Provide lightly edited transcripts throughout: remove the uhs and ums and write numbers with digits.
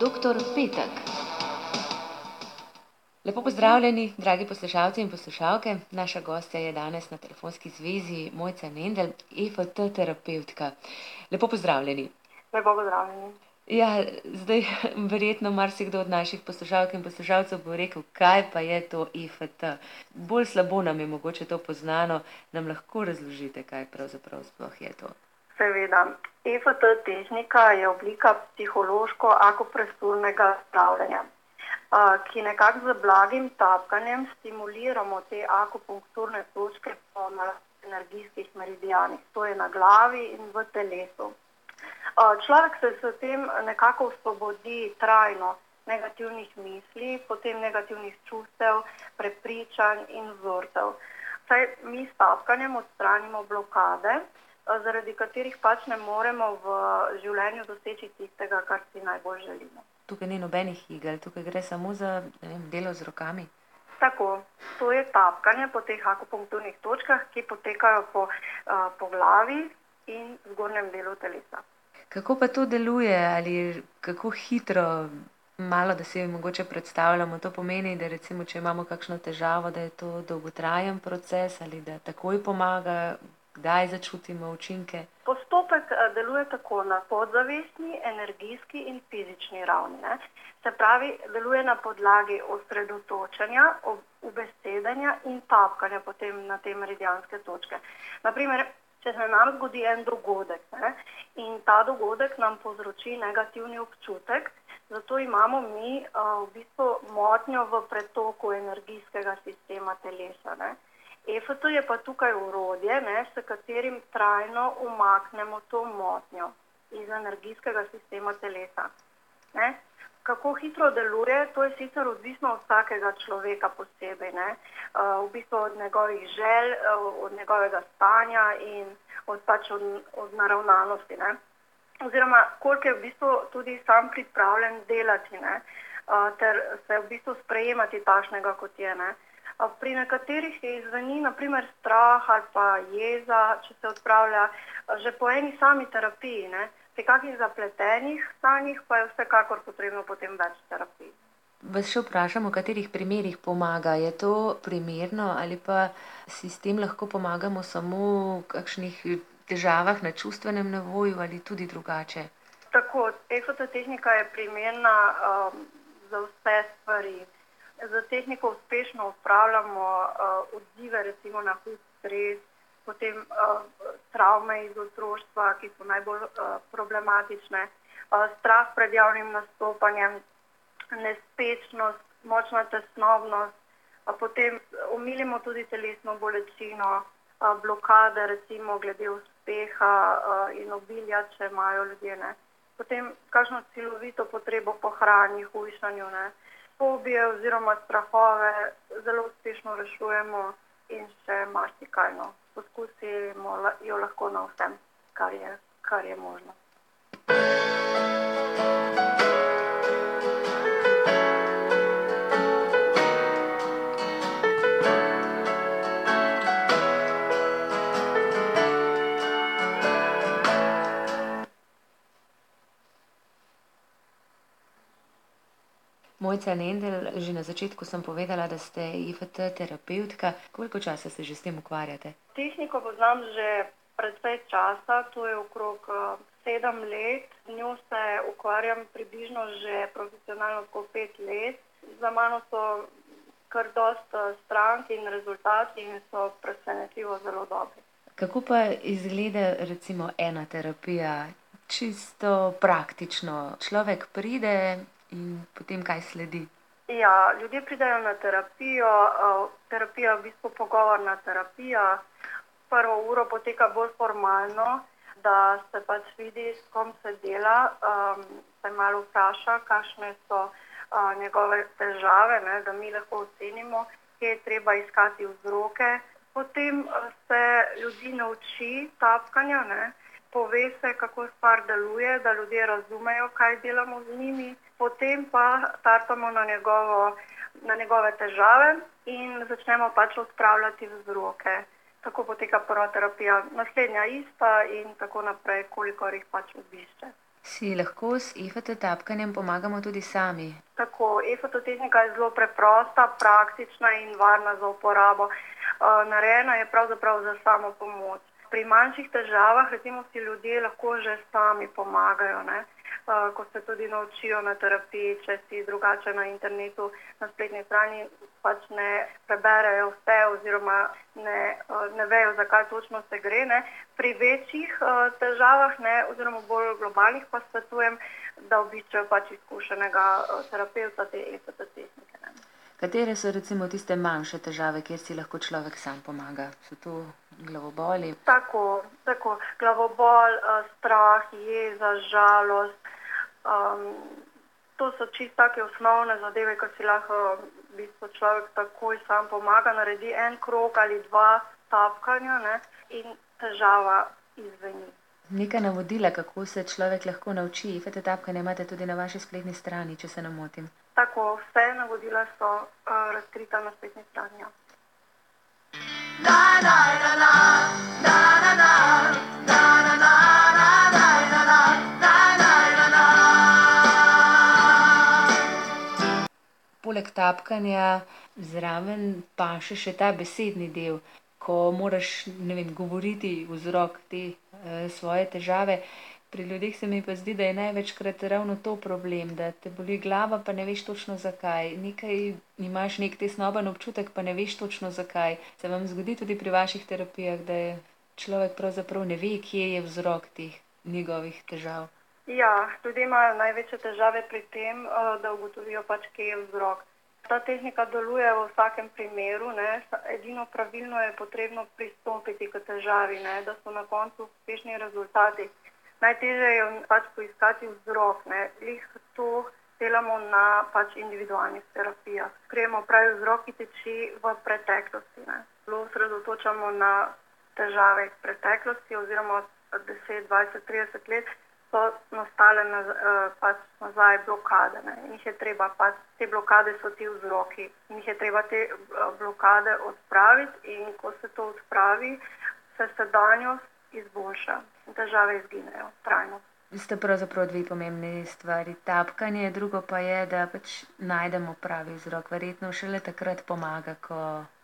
Doktor Petek. Lepo pozdravljeni, dragi poslušalci in poslušalke. Naša gostja je danes na telefonski zvezi Mojca Nendel, EFT terapevtka. Lepo pozdravljeni. Lepo pozdravljeni. Ja, zdaj verjetno marsikdo od naših poslušalk in poslušalcev bo rekel, kaj pa je to EFT. Bolj slabo nam je mogoče to poznano, nam lahko razložite, kaj pravzaprav sploh je to. Seveda. EFT tehnika je oblika psihološko-akupresurnega zdravljenja, ki nekako z blagim tapkanjem stimuliramo te akupunkturne točke po energijskih meridijanih. To je na glavi in v telesu. Človek se s tem nekako osvobodi trajno negativnih misli, potem negativnih čustev, prepričanj in vzorcev. Saj mi s tapkanjem odstranimo blokade, zaradi katerih pač ne moremo v življenju doseči tistega, kar si najbolj želimo. Tukaj ni nobenih igel, tukaj gre samo za delo z rokami. Tako, to je tapkanje po teh akupunkturnih točkah, ki potekajo po glavi in zgornjem delu telesa. Kako pa to deluje ali kako hitro, malo da si mogoče predstavljamo, to pomeni, da recimo, če imamo kakšno težavo, da je to dolgotrajen proces ali da takoj pomaga, kdaj začutimo učinke? Postopek deluje tako na podzavestni, energijski in fizični ravni. Se pravi, deluje na podlagi osredotočenja, ubesedenja in tapkanja potem na te meridijanske točke. Naprimer, če se nam zgodi en dogodek, in ta dogodek nam povzroči negativni občutek, zato imamo mi v bistvu motnjo v pretoku energijskega sistema telesa. EFT je pa tukaj orodje, s katerim trajno umaknemo to motnjo iz energijskega sistema telesa. Kako hitro deluje, to je sicer odvisno od vsakega človeka posebej, v bistvu od njegovih želj, od njegovega stanja in od naravnanosti, oziroma koliko je v bistvu tudi sam pripravljen delati, ter se v bistvu sprejemati takšnega, kot je. Pri nekaterih je izzveni, naprimer strah ali pa jeza, če se odpravlja že po eni sami terapiji, Pri kakih zapletenih stanjih pa je vsekakor potrebno potem več terapij. Vas še vprašam, v katerih primerih pomaga? Je to primerno ali pa si s tem lahko pomagamo samo v kakšnih težavah na čustvenem nivoju ali tudi drugače? Tako, EFT tehnika je primerna za vse stvari. Za tehniko uspešno odpravljamo odzive recimo na hud stres, potem travme iz otroštva, ki so najbolj problematične, strah pred javnim nastopanjem, nespečnost, močna tesnobnost, potem omilimo tudi telesno bolečino, blokade recimo glede uspeha in obilja, če imajo ljudje, Potem kakšno celovito potrebo po hrani, hujšanju, fobije oziroma strahove zelo uspešno rešujemo in še marsikaj. Poskusimo jo lahko na vsem, kar je možno. Mojca Nendel, že na začetku sem povedala, da ste EFT terapevtka. Koliko časa se že s tem ukvarjate? Tehniko poznam že precej časa, to je okrog 7 let. Z njo se ukvarjam približno že profesionalno 5 let. Za mano so kar dosti strank in rezultati in so presenetljivo zelo dobri. Kako pa izgleda recimo ena terapija? Čisto praktično. Človek pride in potem kaj sledi? Ja, ljudje pridejo na terapijo, terapija je v bistvu pogovorna terapija. Prvo uro poteka bolj formalno, da se pač vidi, s kom se dela, se malo vpraša, kakšne so njegove težave, da mi lahko ocenimo, kje je treba iskati vzroke. Potem se ljudi nauči tapkanja, pove se, kako stvar deluje, da ljudje razumejo, kaj delamo z njimi. Potem pa tartamo na njegove težave in začnemo pač odpravljati vzroke. Tako poteka prva terapija, naslednja ista in tako naprej, kolikor jih pač obišče. Si lahko s EFT tapkanjem pomagamo tudi sami? Tako, EFT tehnika je zelo preprosta, praktična in varna za uporabo. Narejena je pravzaprav za samo pomoč. Pri manjših težavah, recimo, si ljudje lahko že sami pomagajo, ne? Ko se tudi naučijo na terapiji, če si drugače na internetu, na spletni strani pač ne preberejo vse oziroma ne vejo, zakaj točno se gre, ne. Pri večjih težavah, ne, oziroma bolj globalnih pa svetujem, da obiščejo pač izkušenega terapevta te EFT tehnike, ne. Katere so recimo tiste manjše težave, kjer si lahko človek sam pomaga? So to glavoboli? Tako. Glavobol, strah, jeza, žalost. To so čisto take osnovne zadeve, ko si lahko v bistvu človek takoj sam pomaga, naredi en krog ali dva tapkanja, ne, in težava izzveni. Neka navodila, kako se človek lahko nauči EFT tapkanja, imate tudi na vaši spletni strani, če se ne motim. Tako, vse navodila so razkrita na spletni strani. Poleg tapkanja zraven paše še ta besedni del, ko moraš, ne vem, govoriti vzrok te svoje težave. Pri ljudeh se mi pa zdi, da je največkrat ravno to problem, da te boli glava, pa ne veš točno zakaj. Imaš nek tesnoben občutek, pa ne veš točno zakaj. Se vam zgodi tudi pri vaših terapijah, da je človek pravzaprav ne ve, kje je vzrok teh njegovih težav? Ja, ljudje imajo največje težave pri tem, da ugotovijo pač, kje je vzrok. Ta tehnika deluje v vsakem primeru, ne. Edino pravilno je potrebno pristopiti k težavi, ne, da so na koncu uspešni rezultati. Najtežje je pač poiskati vzrok, ne. Glih to delamo na pač individualnih terapijah. Odkrijemo pravi vzrok, ki tiči v preteklosti, ne. Zelo osredotočamo na težave iz preteklosti oziroma 10, 20, 30 let so nastale pač nazaj blokade, ne. In jih je treba pač, te blokade so ti vzroki. In jih je treba te blokade odpraviti in ko se to odpravi, se sedanjost izboljša in težave izginejo trajno. Sta pravzaprav dve pomembni stvari. Tapkanje, drugo pa je, da pač najdemo pravi vzrok. Verjetno šele takrat pomaga, ko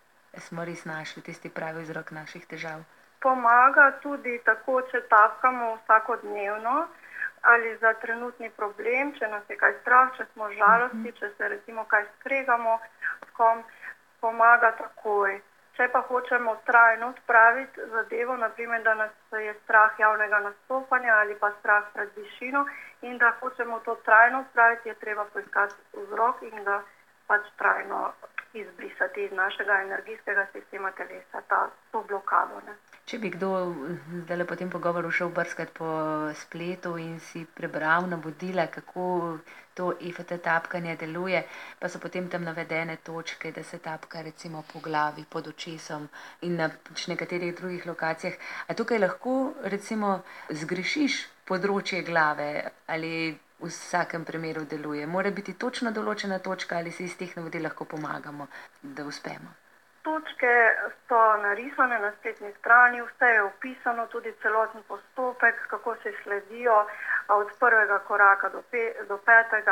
smo res našli tisti pravi vzrok naših težav. Pomaga tudi tako, če tapkamo vsakodnevno ali za trenutni problem, če nas je kaj strah, če smo žalosti, če se recimo kaj skregamo s kom, pomaga takoj. Če pa hočemo trajno odpraviti zadevo, naprimer, da nas je strah javnega nastopanja ali pa strah pred višino in da hočemo to trajno odpraviti, je treba poiskati vzrok in ga pač trajno izbrisati iz našega energijskega sistema telesa, to blokado, ne. Če bi kdo zdajle po tem pogovoru šel brskati po spletu in si prebral navodila, kako to EFT tapkanje deluje, pa so potem tam navedene točke, da se tapka recimo po glavi, pod očesom in na nekaterih drugih lokacijah. A tukaj lahko recimo zgrešiš področje glave ali v vsakem primeru deluje? Mora biti točno določena točka ali si iz teh navodil lahko pomagamo, da uspemo? Točke so narisane na spletni strani, vse je opisano, tudi celoten postopek, kako se sledijo od prvega koraka do petega.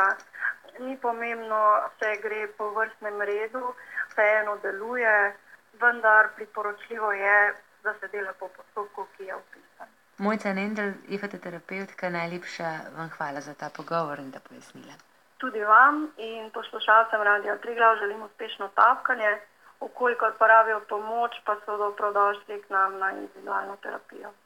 Ni pomembno, če gre po vrstnem redu, vseeno deluje, vendar priporočljivo je, da se dela po postopku, ki je opisan. Mojca Nendl, EFT terapevtka, najlepša vam hvala za ta pogovor in za pojasnila. Tudi vam in poslušalcem Radia Triglav želim uspešno tapkanje. Ukolikor porabijo pomoč, pa so dobrodošli k nam na individualno terapijo.